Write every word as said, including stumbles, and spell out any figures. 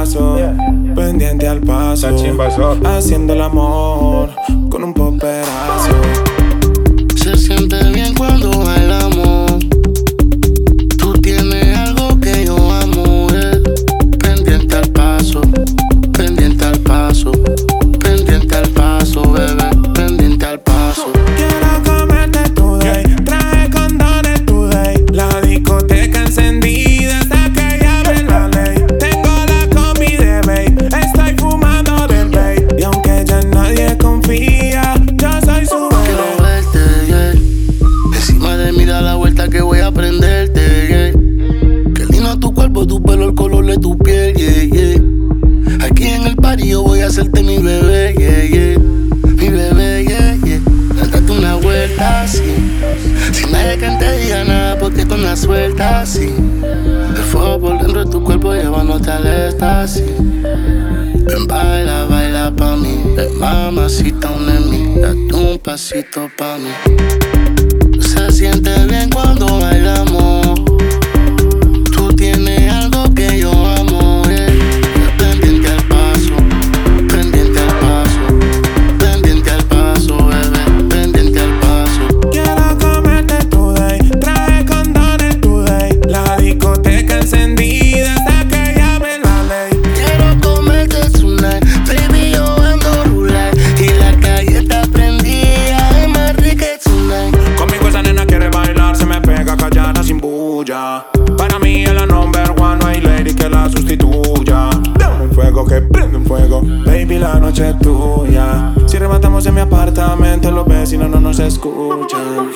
paso, pendiente al paso, haciendo el amor con un poperazo. Se siente bien cuando bailamos. Tú tienes algo que yo amo, eh. Pendiente al paso, pendiente al paso, pendiente al paso, bebé, pendiente al paso. Quiero comerte today, traje condones today. La discoteca encendida hasta que llame la ley. Tengo la combi de babe, estoy fumando del babe. Y aunque ya nadie confía, yo soy su bebé. Quiero verte, yeah. Encima de mí da la vuelta que voy a prenderte, yeah. Qué lindo tu cuerpo, tu pelo, el color de tu piel, yeah, yeah. Aquí en el party yo voy a hacerte mi bebé, yeah, yeah. Mi bebé, yeah, yeah. Date una vuelta así, sin nadie que te diga nada porque tú andas suelta así. El fuego por dentro de tu cuerpo llevándote al éxtasis. Ven, baila, baila pa' mí. Ven, mamacita, un de mí. Date un pasito pa' mí. Se siente bien cuando bailamos. Tú tienes algo que yo amo, yeah. Pendiente al paso, pendiente al paso, pendiente al paso, bebé, pendiente al paso. Quiero comerte today, traje condones today. La discoteca encendida hasta que llame la ley. Quiero comerte tonight, baby, yo ando rular. Y la calle está prendida, es más rica tonight. Conmigo esa nena quiere bailar, se me pega callada sin bulla. Para mí es la number one, no hay lady que la sustituya. Dame un fuego que prende un fuego, baby, la noche es tuya. Si rematamos en mi apartamento, los vecinos no nos escuchan.